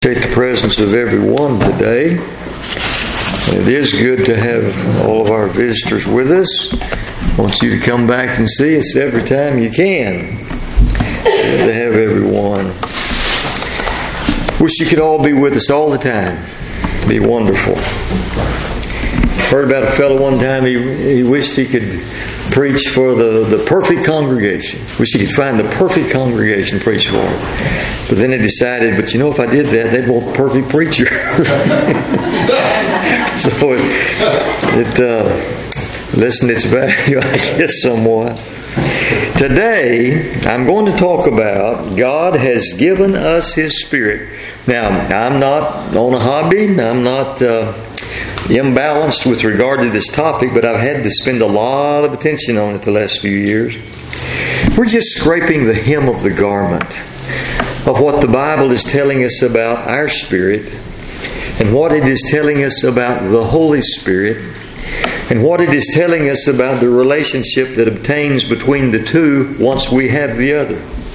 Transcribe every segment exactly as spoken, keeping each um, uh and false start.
Appreciate the presence of everyone today. It is good to have all of our visitors with us. I want you to come back and see us every time you can. Good to have everyone. Wish you could all be with us all the time. It'd be wonderful. Heard about a fellow one time, he, he wished he could preach for the, the perfect congregation. Wish he could find the perfect congregation to preach for. But then he decided, but you know, if I did that, they'd want a perfect preacher. So it, it uh, lessened its value, I guess, somewhat. Today, I'm going to talk about God has given us His Spirit. Now, I'm not on a hobby. I'm not uh, imbalanced with regard to this topic, but I've had to spend a lot of attention on it the last few years. We're just scraping the hem of the garment of what the Bible is telling us about our spirit, and what it is telling us about the Holy Spirit, and what it is telling us about the relationship that obtains between the two once we have the other.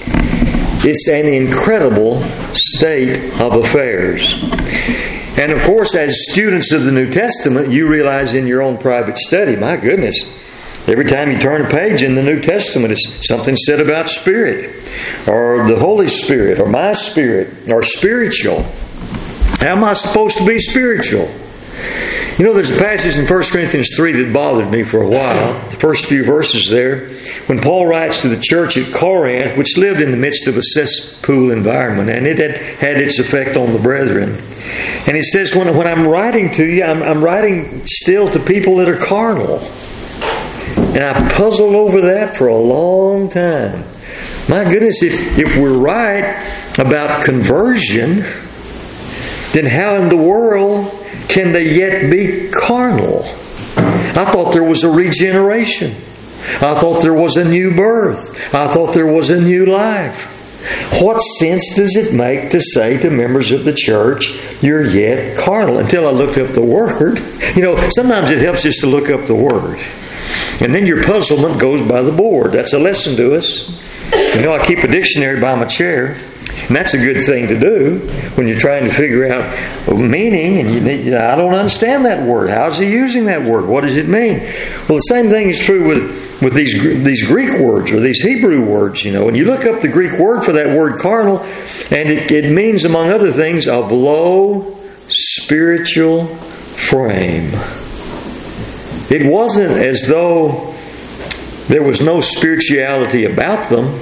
It's an incredible state of affairs. And of course, as students of the New Testament, you realize in your own private study, my goodness, every time you turn a page in the New Testament, it's something said about spirit, or the Holy Spirit, or my spirit, or spiritual. How am I supposed to be spiritual? You know, there's a passage in First Corinthians three that bothered me for a while. The first few verses there, when Paul writes to the church at Corinth, which lived in the midst of a cesspool environment, and it had had its effect on the brethren. And he says, when, when I'm writing to you, I'm, I'm writing still to people that are carnal. And I puzzled over that for a long time. My goodness, if, if we're right about conversion, then how in the world can they yet be carnal? I thought there was a regeneration. I thought there was a new birth. I thought there was a new life. What sense does it make to say to members of the church, you're yet carnal? Until I looked up the Word. You know, sometimes it helps just to look up the Word. And then your puzzlement goes by the board. That's a lesson to us. You know, I keep a dictionary by my chair. And that's a good thing to do when you're trying to figure out meaning. And you need, I don't understand that word. How's he using that word? What does it mean? Well, the same thing is true with, with these, these Greek words or these Hebrew words. You know, and you look up the Greek word for that word carnal, and it, it means, among other things, of low spiritual frame. It wasn't as though there was no spirituality about them.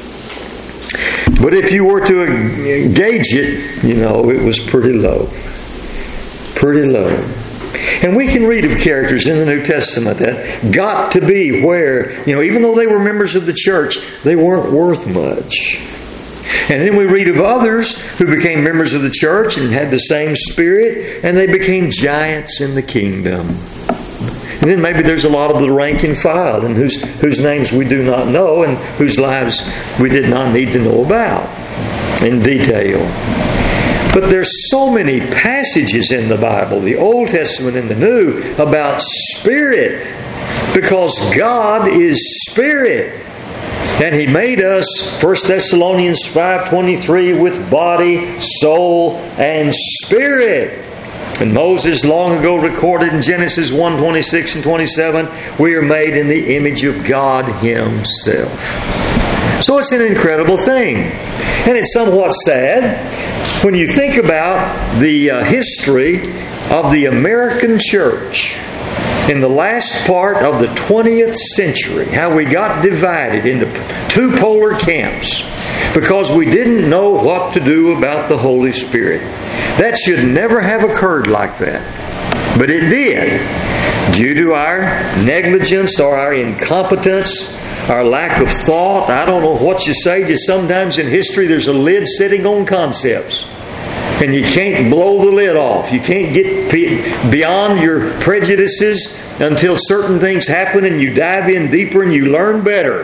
But if you were to gauge it, you know, it was pretty low. Pretty low. And we can read of characters in the New Testament that got to be where, you know, even though they were members of the church, they weren't worth much. And then we read of others who became members of the church and had the same spirit, and they became giants in the kingdom. And then maybe there's a lot of the rank and file, and whose, whose names we do not know, and whose lives we did not need to know about in detail. But there's so many passages in the Bible, the Old Testament and the New, about spirit, because God is spirit. And He made us, First Thessalonians five twenty-three, with body, soul, and spirit. And Moses long ago recorded in Genesis one twenty-six and twenty-seven, we are made in the image of God Himself. So it's an incredible thing. And it's somewhat sad when you think about the uh, history of the American church in the last part of the twentieth century, how we got divided into two polar camps because we didn't know what to do about the Holy Spirit. That should never have occurred like that. But it did. Due to our negligence or our incompetence, our lack of thought, I don't know what you say, just sometimes in history there's a lid sitting on concepts. And you can't blow the lid off. You can't get beyond your prejudices until certain things happen and you dive in deeper and you learn better.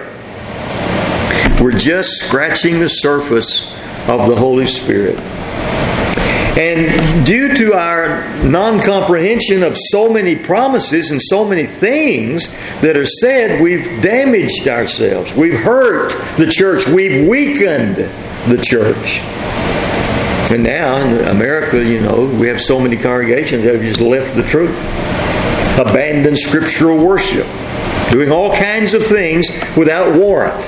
We're just scratching the surface of the Holy Spirit. And due to our non-comprehension of so many promises and so many things that are said, we've damaged ourselves. We've hurt the church. We've weakened the church. And now in America, you know, we have so many congregations that have just left the truth, abandoned scriptural worship, doing all kinds of things without warrant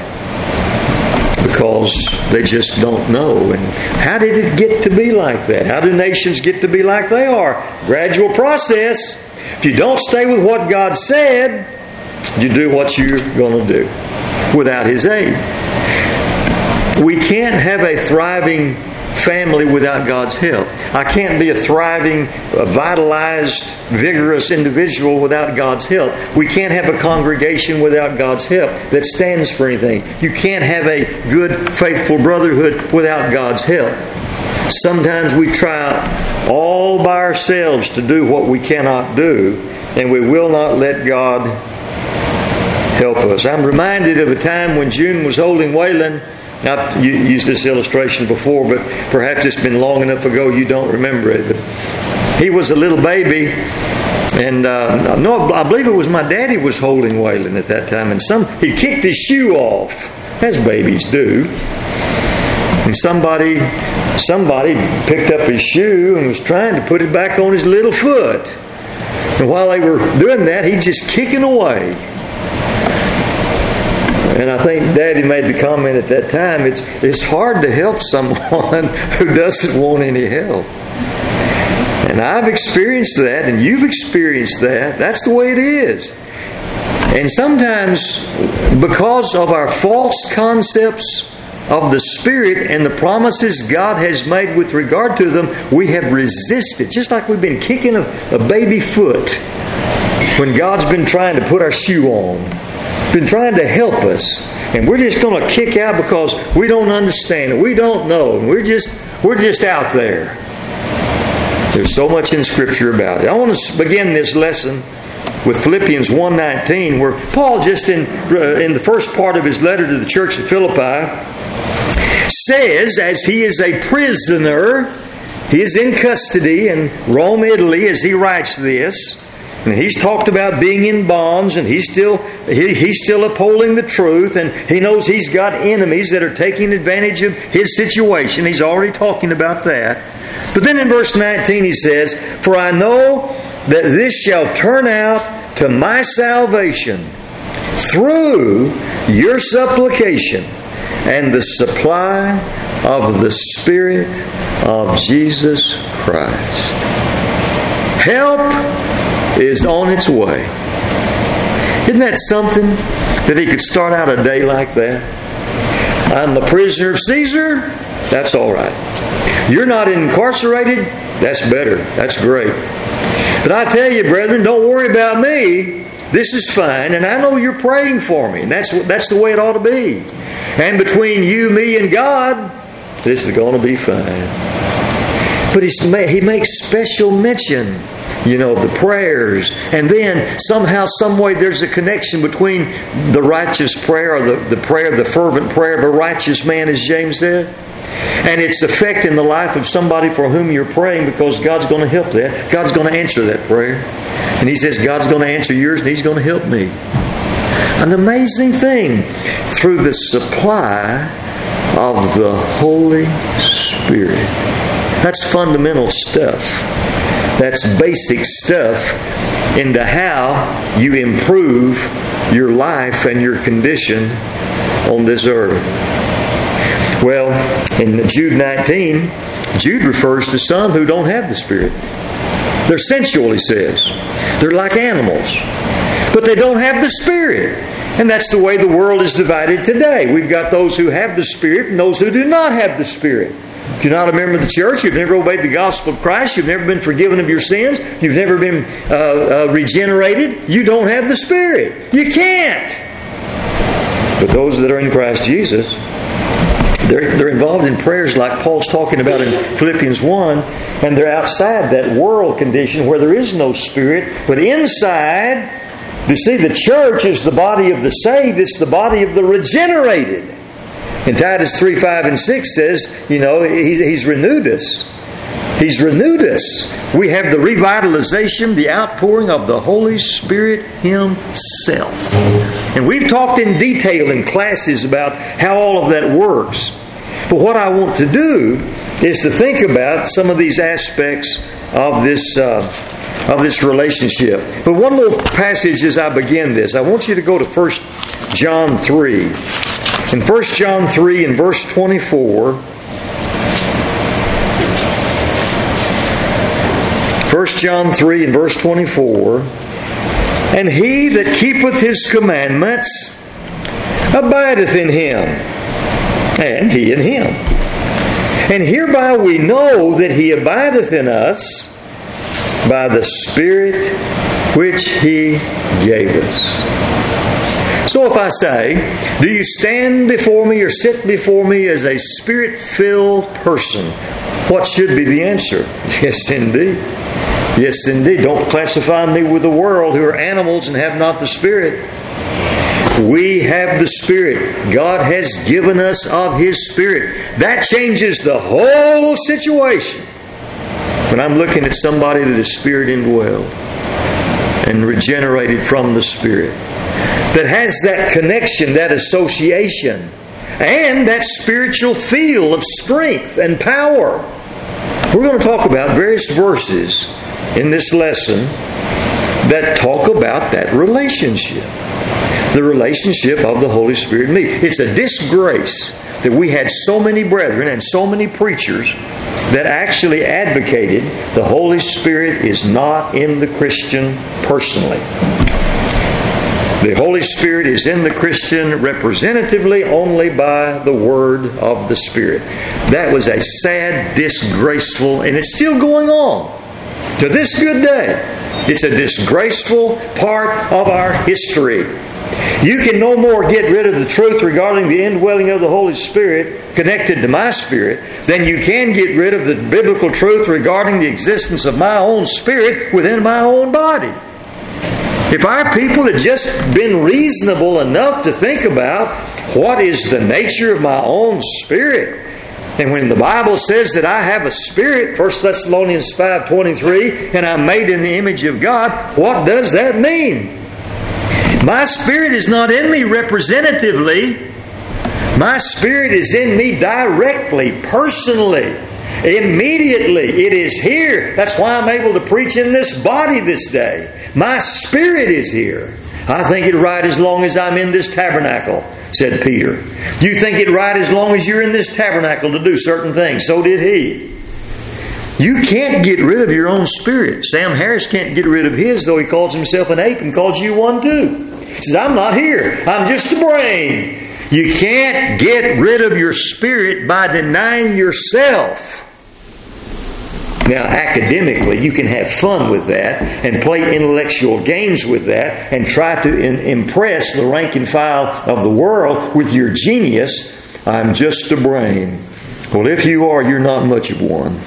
because they just don't know. And how did it get to be like that? How do nations get to be like they are? Gradual process. If you don't stay with what God said, you do what you're going to do without His aid. We can't have a thriving family without God's help. I can't be a thriving, vitalized, vigorous individual without God's help. We can't have a congregation without God's help that stands for anything. You can't have a good, faithful brotherhood without God's help. Sometimes we try all by ourselves to do what we cannot do, and we will not let God help us. I'm reminded of a time when June was holding Waylon. I've used this illustration before, but perhaps it's been long enough ago you don't remember it. But he was a little baby, and uh, no, I believe it was my daddy was holding Waylon at that time, and some he kicked his shoe off, as babies do. And somebody, somebody picked up his shoe and was trying to put it back on his little foot. And while they were doing that, he's just kicking away. And I think Daddy made the comment at that time, it's it's hard to help someone who doesn't want any help. And I've experienced that, and you've experienced that. That's the way it is. And sometimes, because of our false concepts of the Spirit and the promises God has made with regard to them, we have resisted. Just like we've been kicking a, a baby foot when God's been trying to put our shoe on. Been trying to help us, and we're just going to kick out because we don't understand it. We don't know. We're just we're just out there. There's so much in Scripture about it. I want to begin this lesson with Philippians one nineteen, where Paul, just in uh, in the first part of his letter to the church at Philippi, says, as he is a prisoner, he is in custody in Rome, Italy, as he writes this. And he's talked about being in bonds, and he's still he, he's still upholding the truth, and he knows he's got enemies that are taking advantage of his situation. He's already talking about that. But then in verse nineteen he says, "For I know that this shall turn out to my salvation through your supplication and the supply of the Spirit of Jesus Christ." Help is on its way. Isn't that something that he could start out a day like that? I'm a prisoner of Caesar. That's all right. You're not incarcerated. That's better. That's great. But I tell you, brethren, don't worry about me. This is fine, and I know you're praying for me, and that's that's the way it ought to be. And between you, me, and God, this is going to be fine. But he's, he makes special mention, you know, the prayers. And then somehow, some way, there's a connection between the righteous prayer, or the, the prayer, the fervent prayer of a righteous man, as James said, and its effect in the life of somebody for whom you're praying, because God's going to help that. God's going to answer that prayer. And he says, God's going to answer yours, and He's going to help me. An amazing thing, through the supply of the Holy Spirit. That's fundamental stuff. That's basic stuff into how you improve your life and your condition on this earth. Well, in Jude nineteen, Jude refers to some who don't have the Spirit. They're sensual, he says. They're like animals. But they don't have the Spirit. And that's the way the world is divided today. We've got those who have the Spirit and those who do not have the Spirit. If you're not a member of the church, you've never obeyed the gospel of Christ, you've never been forgiven of your sins, you've never been uh, uh, regenerated, you don't have the Spirit. You can't. But those that are in Christ Jesus, they're, they're involved in prayers like Paul's talking about in Philippians one, and they're outside that world condition where there is no Spirit, but inside, you see, the church is the body of the saved, it's the body of the regenerated. And Titus three, five, and six says, you know, he, He's renewed us. He's renewed us. We have the revitalization, the outpouring of the Holy Spirit Himself. And we've talked in detail in classes about how all of that works. But what I want to do is to think about some of these aspects of this uh, of this relationship. But one little passage as I begin this, I want you to go to First John three. In First John three and verse twenty-four, First John three and verse twenty-four, and he that keepeth his commandments abideth in him, and he in him. And hereby we know that he abideth in us by the Spirit which he gave us. So if I say, do you stand before me or sit before me as a Spirit-filled person? What should be the answer? Yes, indeed. Yes, indeed. Don't classify me with the world who are animals and have not the Spirit. We have the Spirit. God has given us of His Spirit. That changes the whole situation. When I'm looking at somebody that is Spirit indwelled and regenerated from the Spirit, that has that connection, that association, and that spiritual feel of strength and power. We're going to talk about various verses in this lesson that talk about that relationship. The relationship of the Holy Spirit and me. It's a disgrace that we had so many brethren and so many preachers that actually advocated the Holy Spirit is not in the Christian personally. The Holy Spirit is in the Christian representatively only by the Word of the Spirit. That was a sad, disgraceful, and it's still going on to this good day. It's a disgraceful part of our history. You can no more get rid of the truth regarding the indwelling of the Holy Spirit connected to my spirit than you can get rid of the biblical truth regarding the existence of my own spirit within my own body. If our people had just been reasonable enough to think about what is the nature of my own spirit, and when the Bible says that I have a spirit, First Thessalonians five twenty-three, and I'm made in the image of God, what does that mean? My spirit is not in me representatively. My spirit is in me directly, personally, immediately. It is here. That's why I'm able to preach in this body this day. My spirit is here. I think it right as long as I'm in this tabernacle, said Peter. You think it right as long as you're in this tabernacle to do certain things. So did he. You can't get rid of your own spirit. Sam Harris can't get rid of his, though he calls himself an ape and calls you one too. He says, I'm not here. I'm just a brain. You can't get rid of your spirit by denying yourself. Now, academically, you can have fun with that and play intellectual games with that and try to in- impress the rank and file of the world with your genius. I'm just a brain. Well, if you are, you're not much of one.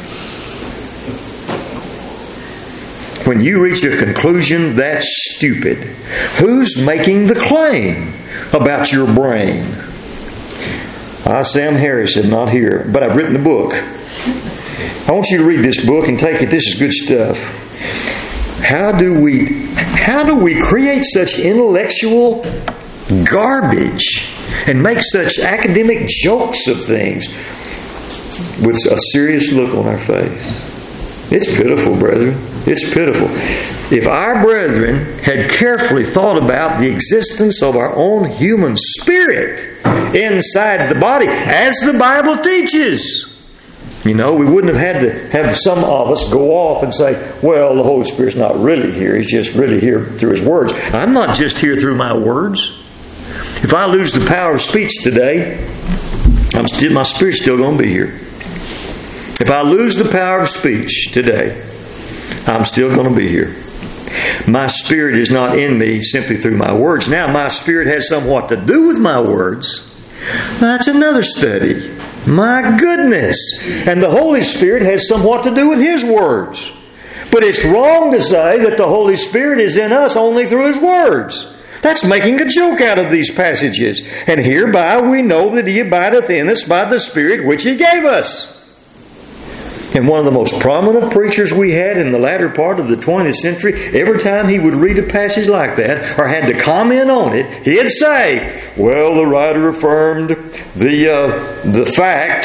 When you reach a conclusion that's stupid, who's making the claim about your brain? I, Sam Harris, am not here, but I've written a book. I want you to read this book and take it. This is good stuff. How do we, how do we create such intellectual garbage and make such academic jokes of things with a serious look on our face? It's pitiful, brethren. It's pitiful. If our brethren had carefully thought about the existence of our own human spirit inside the body, as the Bible teaches, you know, we wouldn't have had to have some of us go off and say, well, the Holy Spirit's not really here. He's just really here through His words. I'm not just here through my words. If I lose the power of speech today, I'm still, my spirit's still going to be here. If I lose the power of speech today, I'm still going to be here. My spirit is not in me simply through my words. Now, my spirit has somewhat to do with my words. That's another study. My goodness. And the Holy Spirit has somewhat to do with His words. But it's wrong to say that the Holy Spirit is in us only through His words. That's making a joke out of these passages. And hereby we know that He abideth in us by the Spirit which He gave us. And one of the most prominent preachers we had in the latter part of the twentieth century, every time he would read a passage like that or had to comment on it, he'd say, well, the writer affirmed the uh, the fact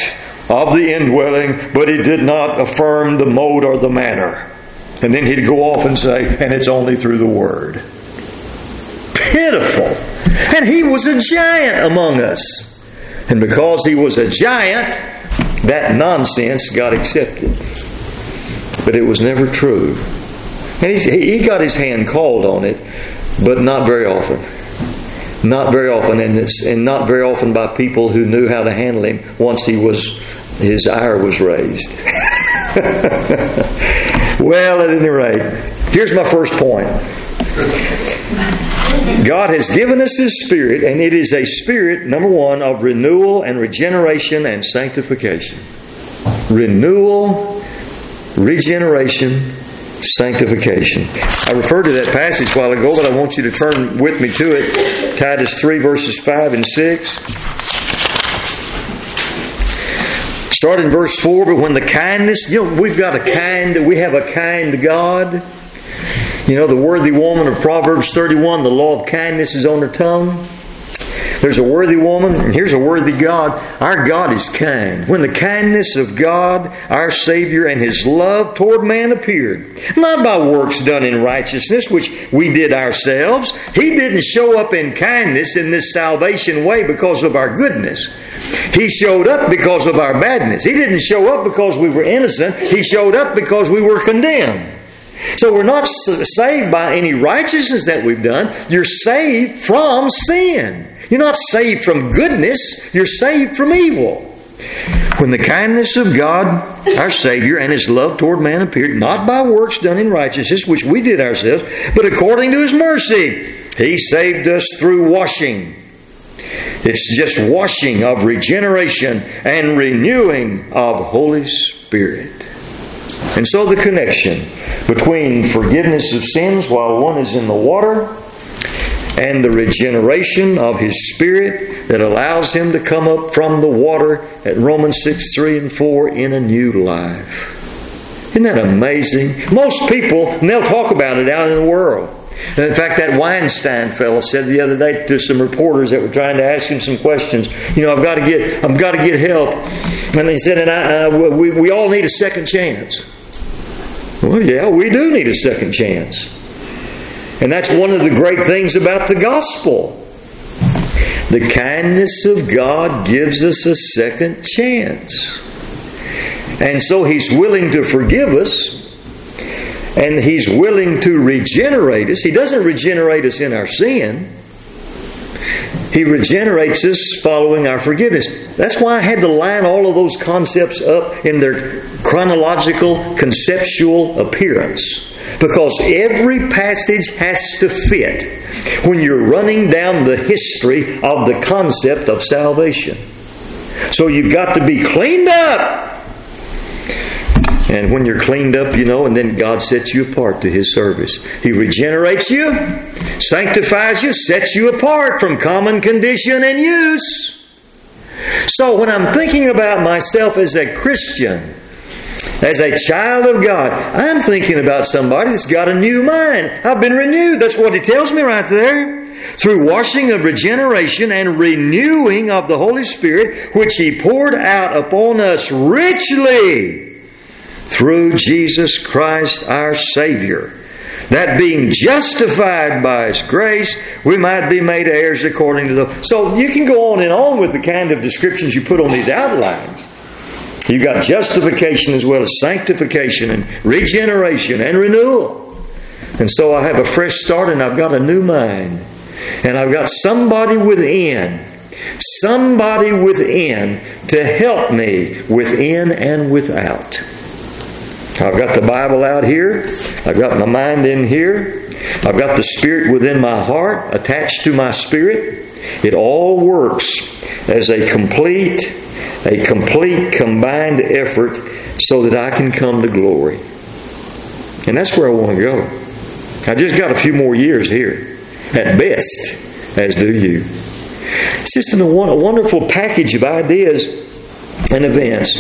of the indwelling, but he did not affirm the mode or the manner. And then he'd go off and say, and it's only through the Word. Pitiful. And he was a giant among us. And because he was a giant, that nonsense got accepted. But it was never true. And he, he got his hand called on it, but not very often. Not very often, and, it's, and not very often by people who knew how to handle him once he was, his ire was raised. Well, at any rate, here's my first point. God has given us His Spirit, and it is a spirit, number one, of renewal and regeneration and sanctification. Renewal, regeneration, sanctification. I referred to that passage a while ago, but I want you to turn with me to it. Titus three, verses five and six. Start in verse four, but when the kindness, you know, we've got a kind, we have a kind God. You know, the worthy woman of Proverbs thirty-one, the law of kindness is on her tongue. There's a worthy woman, and here's a worthy God. Our God is kind. When the kindness of God, our Savior, and His love toward man appeared, not by works done in righteousness, which we did ourselves. He didn't show up in kindness in this salvation way because of our goodness. He showed up because of our badness. He didn't show up because we were innocent. He showed up because we were condemned. So we're not saved by any righteousness that we've done. You're saved from sin. You're not saved from goodness. You're saved from evil. When the kindness of God, our Savior, and His love toward man appeared, not by works done in righteousness, which we did ourselves, but according to His mercy, He saved us through washing. It's just washing of regeneration and renewing of Holy Spirit. And so the connection between forgiveness of sins while one is in the water and the regeneration of His Spirit that allows him to come up from the water at Romans six, three and four in a new life. Isn't that amazing? Most people, and they'll talk about it out in the world. And in fact, that Weinstein fellow said the other day to some reporters that were trying to ask him some questions, you know, I've got to get, I've got to get help. And he said, and I, uh, we, we all need a second chance. Well, yeah, we do need a second chance. And that's one of the great things about the gospel. The kindness of God gives us a second chance. And so He's willing to forgive us. And He's willing to regenerate us. He doesn't regenerate us in our sin. He regenerates us following our forgiveness. That's why I had to line all of those concepts up in their chronological, conceptual appearance. Because every passage has to fit when you're running down the history of the concept of salvation. So you've got to be cleaned up. And when you're cleaned up, you know, and then God sets you apart to His service. He regenerates you, sanctifies you, sets you apart from common condition and use. So when I'm thinking about myself as a Christian, as a child of God, I'm thinking about somebody that's got a new mind. I've been renewed. That's what He tells me right there. Through washing of regeneration and renewing of the Holy Spirit, which He poured out upon us richly through Jesus Christ our Savior, that being justified by His grace, we might be made heirs according to the... So you can go on and on with the kind of descriptions you put on these outlines. You've got justification as well as sanctification and regeneration and renewal. And so I have a fresh start and I've got a new mind. And I've got somebody within, somebody within to help me within and without. I've got the Bible out here. I've got my mind in here. I've got the Spirit within my heart attached to my spirit. It all works as a complete, a complete combined effort so that I can come to glory. And that's where I want to go. I've just got a few more years here, at best, as do you. It's just a wonderful package of ideas and events.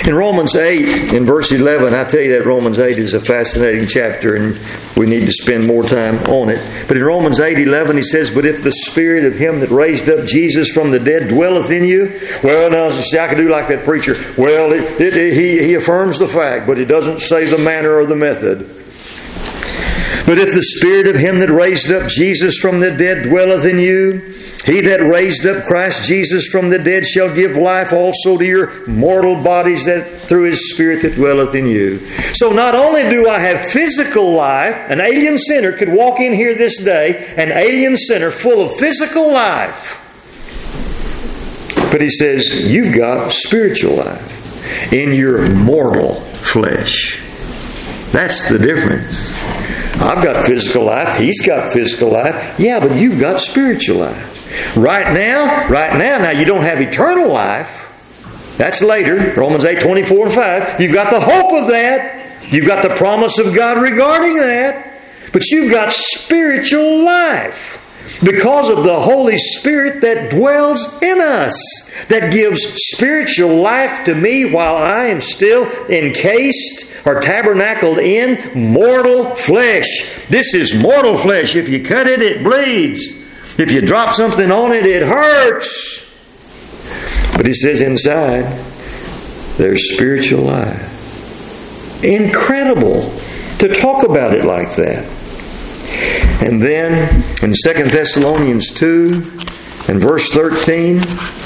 In Romans eight, in verse eleven, I tell you that Romans eight is a fascinating chapter and we need to spend more time on it. But in Romans eight eleven, he says, "But if the Spirit of Him that raised up Jesus from the dead dwelleth in you," well, now, see, I could do like that preacher. Well, it, it, it, he, he affirms the fact, but it doesn't say the manner or the method. "But if the Spirit of Him that raised up Jesus from the dead dwelleth in you, He that raised up Christ Jesus from the dead shall give life also to your mortal bodies that through His Spirit that dwelleth in you." So not only do I have physical life, an alien sinner could walk in here this day, an alien sinner full of physical life. But he says, you've got spiritual life in your mortal flesh. That's the difference. I've got physical life. He's got physical life. Yeah, but you've got spiritual life. Right now, right now, now you don't have eternal life. That's later. Romans eight, twenty-four and five. You've got the hope of that. You've got the promise of God regarding that. But you've got spiritual life because of the Holy Spirit that dwells in us, that gives spiritual life to me while I am still encased or tabernacled in mortal flesh. This is mortal flesh. If you cut it, it bleeds. If you drop something on it, it hurts. But he says inside, there's spiritual life. Incredible to talk about it like that. And then in Second Thessalonians two and verse thirteen,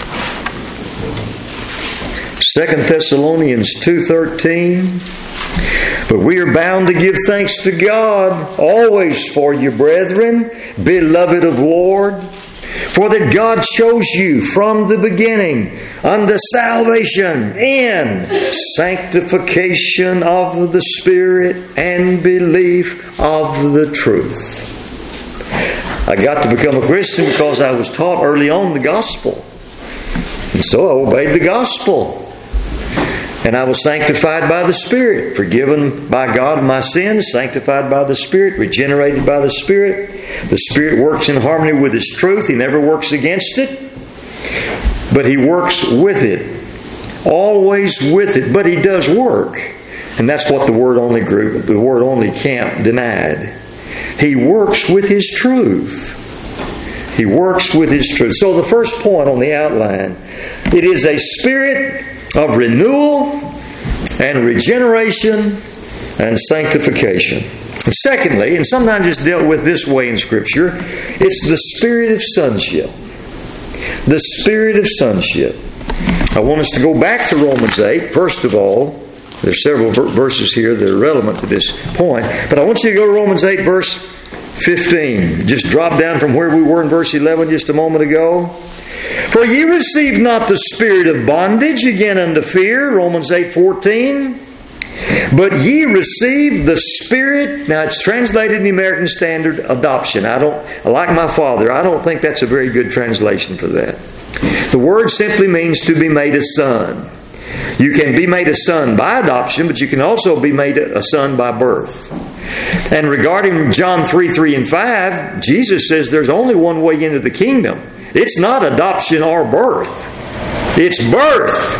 Second Thessalonians two thirteen, "But we are bound to give thanks to God always for you, brethren, beloved of Lord, for that God chose you from the beginning unto salvation in sanctification of the Spirit and belief of the truth." I got to become a Christian because I was taught early on the gospel. And so I obeyed the gospel. And I was sanctified by the Spirit, forgiven by God of my sins, sanctified by the Spirit, regenerated by the Spirit. The Spirit works in harmony with His truth. He never works against it, but He works with it. Always with it, but He does work. And that's what the Word Only group, the Word Only camp denied. He works with His truth. He works with His truth. So the first point on the outline, it is a spirit of renewal and regeneration and sanctification. And secondly, and sometimes it's dealt with this way in Scripture, it's the spirit of sonship. The spirit of sonship. I want us to go back to Romans eight. First of all, there's several verses here that are relevant to this point, but I want you to go to Romans eight, verse fifteen. Just drop down from where we were in verse eleven just a moment ago. "For ye received not the spirit of bondage again unto fear," Romans eight fourteen, "but ye received the Spirit." Now it's translated in the American Standard, adoption. I don't, like my father, I don't think that's a very good translation for that. The word simply means to be made a son. You can be made a son by adoption, but you can also be made a son by birth. And regarding John three, three and five, Jesus says there's only one way into the kingdom. It's not adoption or birth. It's birth.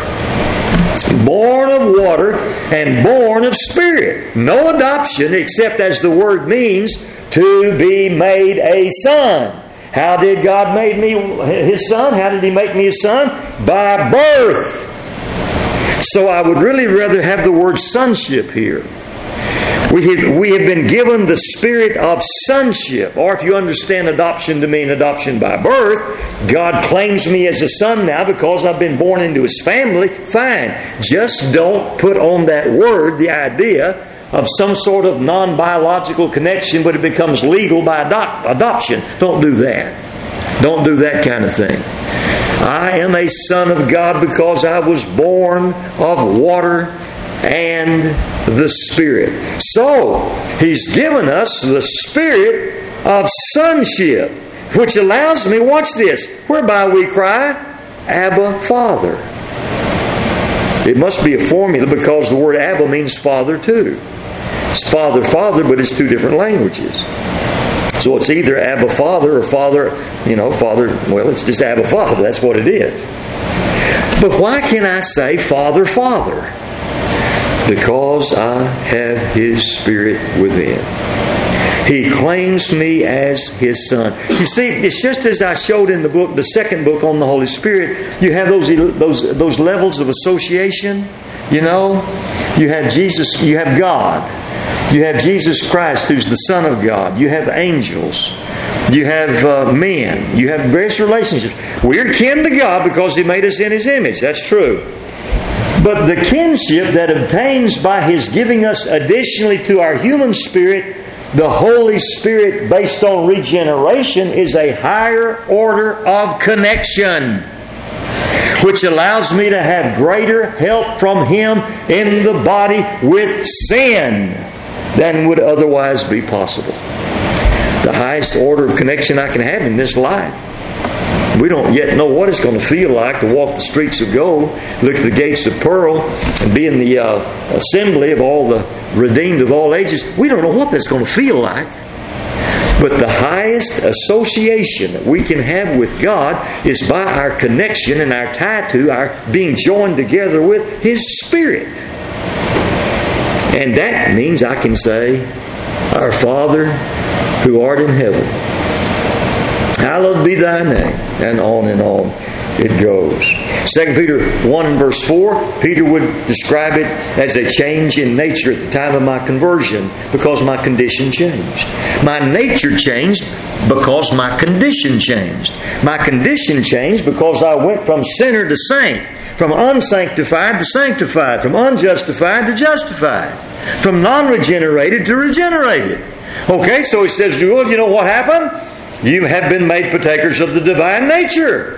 Born of water and born of Spirit. No adoption except as the word means, to be made a son. How did God make me His son? How did He make me His son? By birth. So I would really rather have the word sonship here. We have, we have been given the spirit of sonship. Or if you understand adoption to mean adoption by birth, God claims me as a son now because I've been born into His family. Fine. Just don't put on that word the idea of some sort of non-biological connection, but it becomes legal by adop- adoption. Don't do that. Don't do that kind of thing. I am a son of God because I was born of water and the Spirit. So, He's given us the spirit of sonship, which allows me, watch this, whereby we cry, Abba, Father. It must be a formula because the word Abba means Father too. It's Father, Father, but it's two different languages. So it's either Abba, Father, or Father, you know, Father, well, it's just Abba, Father. That's what it is. But why can I say Father, Father? because I have His Spirit within. He claims me as His Son. You see, it's just as I showed in the book, the second book on the Holy Spirit. You have those those those levels of association. You know, you have Jesus. You have God. You have Jesus Christ, who's the Son of God. You have angels. You have uh, men. You have various relationships. We're kin to God because He made us in His image. That's true. But the kinship that obtains by His giving us additionally to our human spirit the Holy Spirit based on regeneration is a higher order of connection, which allows me to have greater help from Him in the body with sin than would otherwise be possible. The highest order of connection I can have in this life. We don't yet know what it's going to feel like to walk the streets of gold, look at the gates of pearl, and be in the uh, assembly of all the redeemed of all ages. We don't know what that's going to feel like. But the highest association that we can have with God is by our connection and our tie to, our being joined together with His Spirit. And that means I can say, Our Father who art in heaven, hallowed be Thy name, and on and on it goes. Second Peter one and verse four, Peter would describe it as a change in nature at the time of my conversion because my condition changed. My nature changed because my condition changed. My condition changed because I went from sinner to saint, from unsanctified to sanctified, from unjustified to justified, from non-regenerated to regenerated. Okay, so he says, well, you know what happened? You have been made partakers of the divine nature.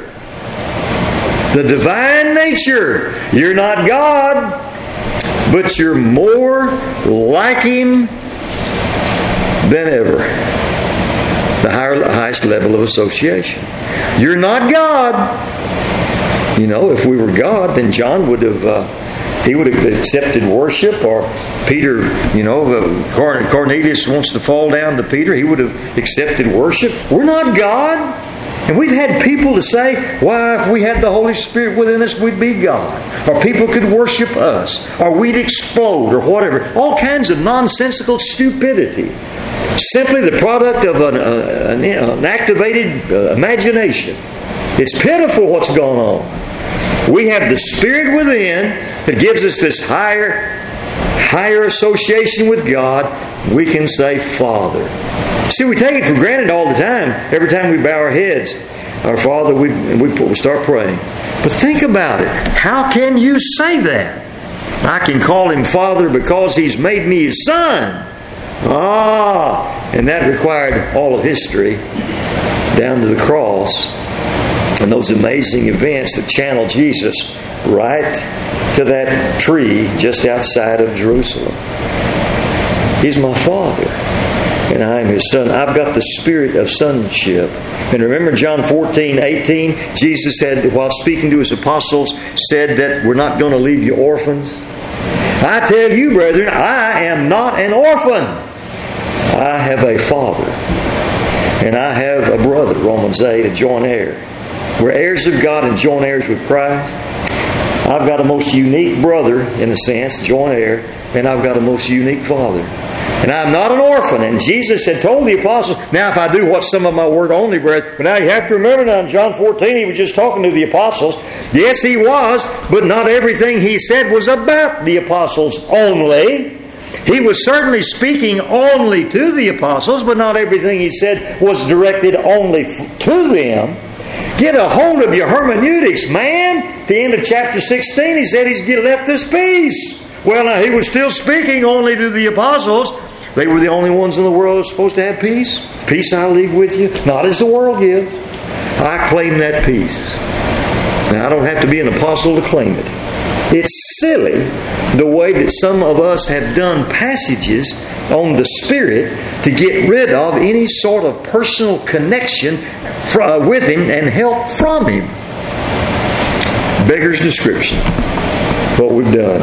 The divine nature. You're not God, but you're more like Him than ever. The higher, highest level of association. You're not God. You know, if we were God, then John would have... Uh, He would have accepted worship, or Peter, you know, Cornelius wants to fall down to Peter. He would have accepted worship. We're not God. And we've had people to say, why, if we had the Holy Spirit within us, we'd be God. Or people could worship us. Or we'd explode, or whatever. All kinds of nonsensical stupidity. Simply the product of an, uh, an, an activated uh, imagination. It's pitiful what's going on. We have the Spirit within that gives us this higher, higher association with God. We can say, Father. See, we take it for granted all the time. Every time we bow our heads, our Father, we, we, we start praying. But think about it. How can you say that? I can call Him Father because He's made me His Son. Ah, and that required all of history down to the cross. And those amazing events that channel Jesus right to that tree just outside of Jerusalem. He's my Father, and I am His Son. I've got the spirit of sonship. And remember John fourteen eighteen, Jesus had, while speaking to His apostles, said that we're not going to leave you orphans. I tell you, brethren, I am not an orphan. I have a Father, and I have a brother, Romans eight, a joint heir. We're heirs of God and joint heirs with Christ. I've got a most unique brother, in a sense, joint heir, and I've got a most unique Father. And I'm not an orphan. And Jesus had told the apostles, now if I do what some of my word only, brethren, but now you have to remember now in John fourteen, He was just talking to the apostles. Yes, He was, but not everything He said was about the apostles only. He was certainly speaking only to the apostles, but not everything He said was directed only to them. Get a hold of your hermeneutics, man. At the end of chapter sixteen, He said He's left us peace. Well, now He was still speaking only to the apostles. They were the only ones in the world that were supposed to have peace. Peace I leave with you, not as the world gives. I claim that peace. Now, I don't have to be an apostle to claim it. It's silly the way that some of us have done passages on the Spirit to get rid of any sort of personal connection with Him and help from Him. Beggar's description. What we've done.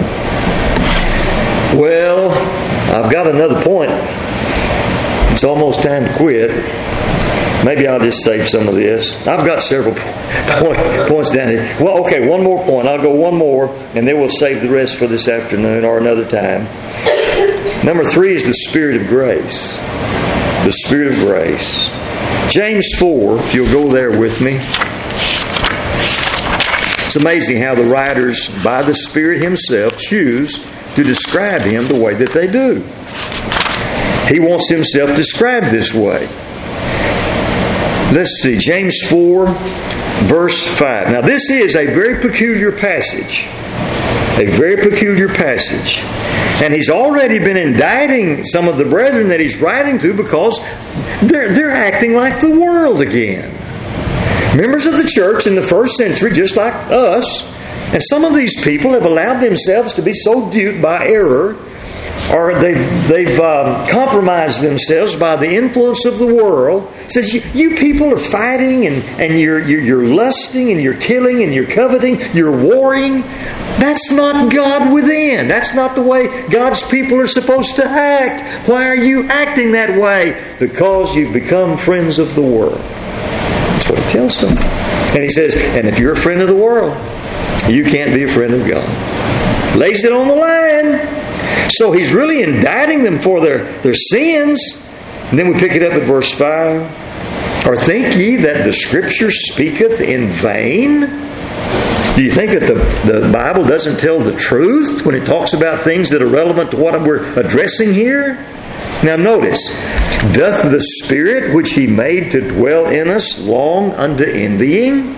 Well, I've got another point. It's almost time to quit. Maybe I'll just save some of this. I've got several point, points down here. Well, okay, one more point. I'll go one more, and then we'll save the rest for this afternoon or another time. Number three is the Spirit of grace. The Spirit of grace. James four, if you'll go there with me. It's amazing how the writers, by the Spirit Himself, choose to describe Him the way that they do. He wants Himself described this way. Let's see, James four, verse five. Now this is a very peculiar passage. A very peculiar passage. And he's already been indicting some of the brethren that he's writing to because they're, they're acting like the world again. Members of the church in the first century, just like us, and some of these people have allowed themselves to be so duped by error, or they've, they've um, compromised themselves by the influence of the world. It says, you, you people are fighting, and, and you're, you're, you're lusting, and you're killing, and you're coveting, you're warring. That's not God within. That's not the way God's people are supposed to act. Why are you acting that way? Because you've become friends of the world. That's what He tells them. And He says, and if you're a friend of the world, you can't be a friend of God. Lays it on the line. So He's really indicting them for their, their sins. And then we pick it up at verse five. Or think ye that the Scripture speaketh in vain? Do you think that the, the Bible doesn't tell the truth when it talks about things that are relevant to what we're addressing here? Now notice, doth the Spirit which He made to dwell in us long unto envying?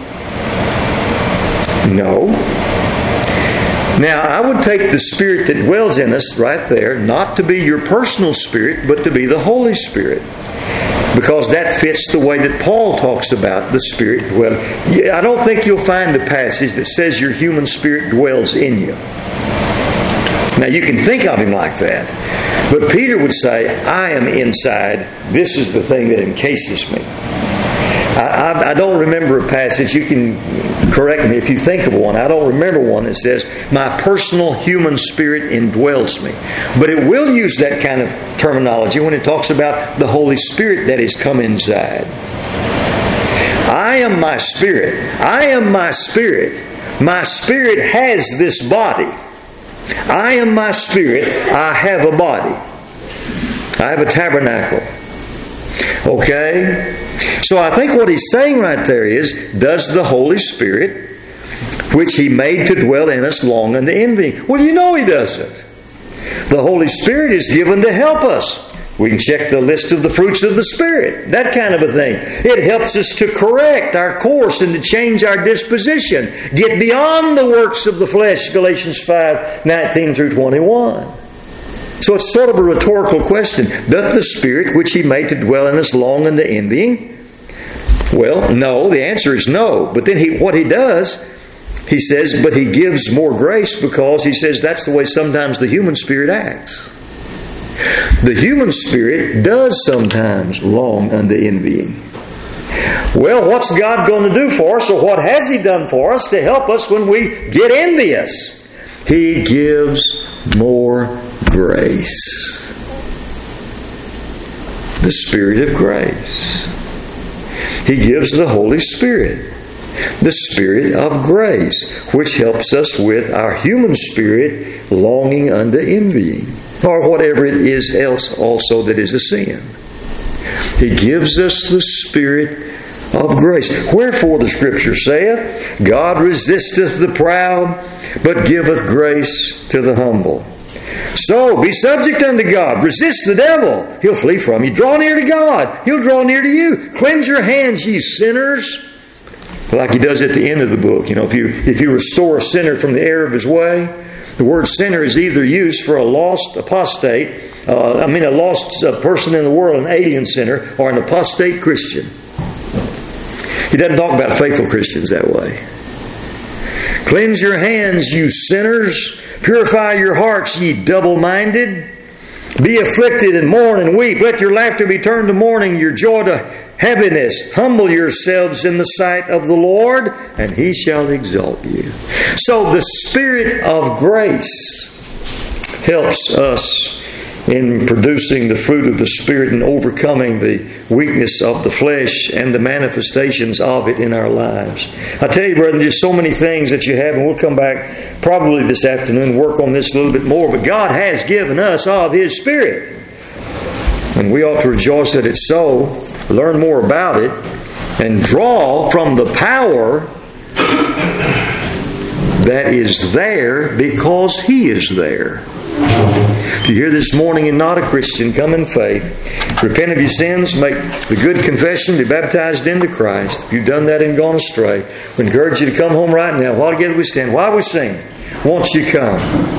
No. Now, I would take the Spirit that dwells in us right there, not to be your personal spirit, but to be the Holy Spirit. Because that fits the way that Paul talks about the Spirit dwelling. I don't think you'll find a passage that says your human spirit dwells in you. Now, you can think of him like that. But Peter would say, I am inside. This is the thing that encases me. I, I, I don't remember a passage. You can correct me if you think of one. I don't remember one that says, my personal human spirit indwells me. But it will use that kind of terminology when it talks about the Holy Spirit that has come inside. I am my spirit. I am my spirit. My spirit has this body. I am my spirit. I have a body. I have a tabernacle. Okay? So I think what he's saying right there is, does the Holy Spirit, which He made to dwell in us long unto envy? Well, you know He doesn't. The Holy Spirit is given to help us. We can check the list of the fruits of the Spirit. That kind of a thing. It helps us to correct our course and to change our disposition. Get beyond the works of the flesh, Galatians five, nineteen through twenty-one. So it's sort of a rhetorical question. Doth the Spirit which He made to dwell in us long unto envying? Well, no. The answer is no. But then he, what He does, He says, but He gives more grace, because He says that's the way sometimes the human spirit acts. The human spirit does sometimes long unto envying. Well, what's God going to do for us, or what has He done for us to help us when we get envious? He gives more grace. The Spirit of grace. He gives the Holy Spirit, the Spirit of grace, which helps us with our human spirit longing unto envying, or whatever it is else also that is a sin. He gives us the Spirit of grace. Wherefore the Scripture saith, God resisteth the proud, but giveth grace to the humble. So, be subject unto God. Resist the devil. He'll flee from you. Draw near to God. He'll draw near to you. Cleanse your hands, ye sinners. Like He does at the end of the book. You know, if you, if you restore a sinner from the error of his way, the word sinner is either used for a lost apostate, uh, I mean a lost uh, person in the world, an alien sinner, or an apostate Christian. He doesn't talk about faithful Christians that way. Cleanse your hands, you sinners. Purify your hearts, ye double-minded. Be afflicted and mourn and weep. Let your laughter be turned to mourning, your joy to heaviness. Humble yourselves in the sight of the Lord, and He shall exalt you. So the Spirit of grace helps us in producing the fruit of the Spirit and overcoming the weakness of the flesh and the manifestations of it in our lives. I tell you, brethren, there's so many things that you have, and we'll come back probably this afternoon and work on this a little bit more, but God has given us of His Spirit. And we ought to rejoice that it's so, learn more about it, and draw from the power that is there because He is there. If you're here this morning and not a Christian, come in faith. Repent of your sins, make the good confession, be baptized into Christ. If you've done that and gone astray, we encourage you to come home right now. While together we stand, while we sing, won't you come?